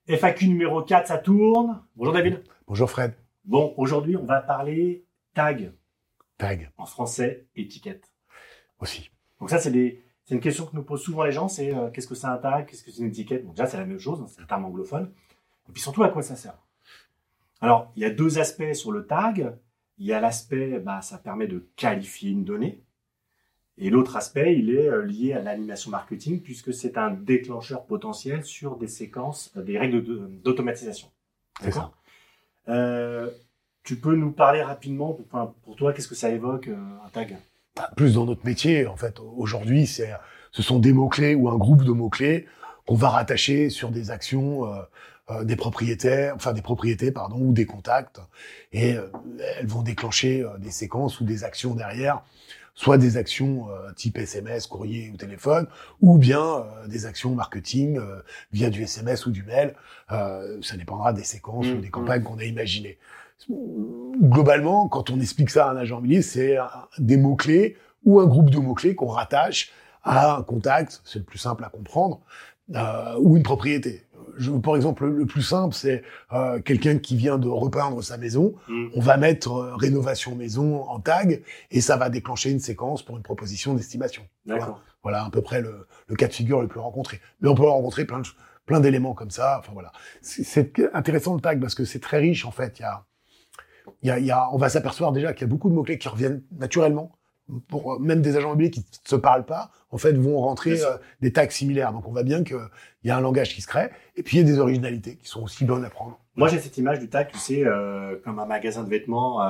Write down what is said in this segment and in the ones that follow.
FAQ numéro 4, ça tourne. Bonjour David. Bonjour Fred. Bon, aujourd'hui, on va parler tag. Tag. En français, étiquette. Aussi. Donc ça, c'est une question que nous posent souvent les gens, c'est qu'est-ce que c'est un tag, qu'est-ce que c'est une étiquette. Bon, déjà, c'est la même chose, c'est un terme anglophone. Et puis surtout, à quoi ça sert. Alors, il y a deux aspects sur le tag. Il y a l'aspect, ça permet de qualifier une donnée. Et l'autre aspect, il est lié à l'animation marketing, puisque c'est un déclencheur potentiel sur des séquences, des règles d'automatisation. C'est ça. Tu peux nous parler rapidement, pour toi, qu'est-ce que ça évoque, un tag? Plus dans notre métier, en fait, aujourd'hui, ce sont des mots-clés ou un groupe de mots-clés qu'on va rattacher sur des actions, des propriétés, ou des contacts. Et elles vont déclencher des séquences ou des actions derrière, soit des actions type SMS, courrier ou téléphone, ou bien des actions marketing via du SMS ou du mail. Ça dépendra des séquences ou des campagnes qu'on a imaginées. Globalement, quand on explique ça à un agent immobilier, c'est des mots-clés ou un groupe de mots-clés qu'on rattache à un contact, c'est le plus simple à comprendre, ou une propriété. Par exemple, le plus simple, c'est quelqu'un qui vient de repeindre sa maison. On va mettre rénovation maison en tag et ça va déclencher une séquence pour une proposition d'estimation. D'accord. Voilà à peu près le cas de figure le plus rencontré. Mais on peut rencontrer plein d'éléments comme ça. Enfin voilà, c'est intéressant le tag parce que c'est très riche en fait. On va s'apercevoir déjà qu'il y a beaucoup de mots-clés qui reviennent naturellement. Pour même des agents immobiliers qui ne se parlent pas, en fait, vont rentrer des tags similaires. Donc, on voit bien qu'il y a un langage qui se crée. Et puis, il y a des originalités qui sont aussi bonnes à prendre. Moi, j'ai cette image du tag, tu sais, comme un magasin de vêtements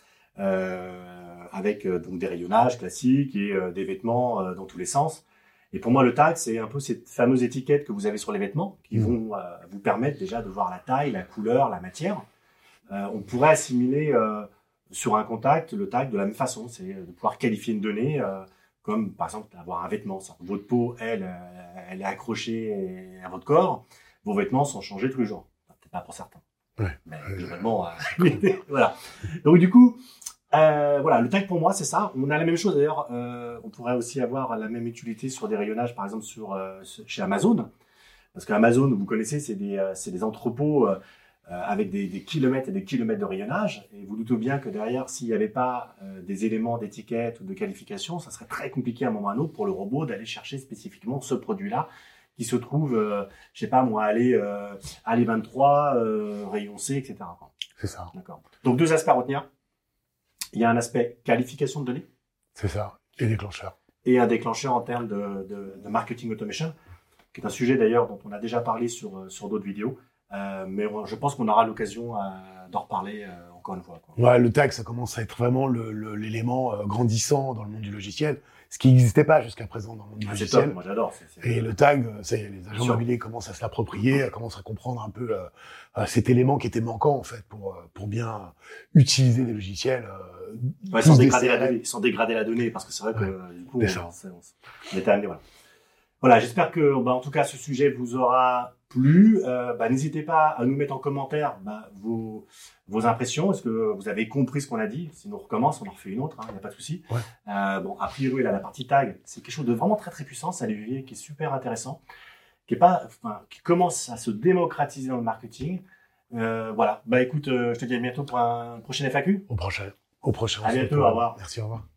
avec donc des rayonnages classiques et des vêtements dans tous les sens. Et pour moi, le tag, c'est un peu cette fameuse étiquette que vous avez sur les vêtements qui vont vous permettre déjà de voir la taille, la couleur, la matière. On pourrait assimiler sur un contact le tag de la même façon, c'est de pouvoir qualifier une donnée comme par exemple avoir un vêtement. Votre peau, elle est accrochée à votre corps, vos vêtements sont changés tous les jours. Peut-être pas pour certains. Ouais. Mais globalement, voilà. Donc du coup, voilà, le tag pour moi c'est ça. On a la même chose d'ailleurs. On pourrait aussi avoir la même utilité sur des rayonnages, par exemple chez Amazon, parce qu'Amazon, vous connaissez, c'est des entrepôts avec des kilomètres et des kilomètres de rayonnage. Et vous doutez bien que derrière, s'il n'y avait pas des éléments d'étiquette ou de qualification, ça serait très compliqué à un moment ou à un autre pour le robot d'aller chercher spécifiquement ce produit-là qui se trouve, je sais pas moi, allez 23, rayon C, etc. C'est ça. D'accord. Donc deux aspects à retenir. Il y a un aspect qualification de données. C'est ça. Et déclencheur. Et un déclencheur en termes de marketing automation, qui est un sujet d'ailleurs dont on a déjà parlé sur d'autres vidéos. Mais je pense qu'on aura l'occasion d'en reparler encore une fois. Ouais, le tag, ça commence à être vraiment l'élément grandissant dans le monde du logiciel, ce qui n'existait pas jusqu'à présent dans le monde du logiciel. C'est top, moi j'adore. Et le tag, les agents immobiliers commencent à se l'approprier, commencent à comprendre un peu cet élément qui était manquant en fait pour bien utiliser des logiciels. Sans dégrader la donnée, parce que c'est vrai que du coup, on était amené, voilà. Voilà, j'espère que, en tout cas, ce sujet vous aura plu. N'hésitez pas à nous mettre en commentaire vos impressions. Est-ce que vous avez compris ce qu'on a dit? Sinon, on recommence, on en refait une autre, il n'y a pas de souci. Ouais. A priori, là, la partie tag, c'est quelque chose de vraiment très, très puissant. C'est un levier qui est super intéressant, qui commence à se démocratiser dans le marketing. Voilà. Écoute, je te dis à bientôt pour un prochain FAQ. Au prochain. À bientôt, au revoir. Merci, au revoir.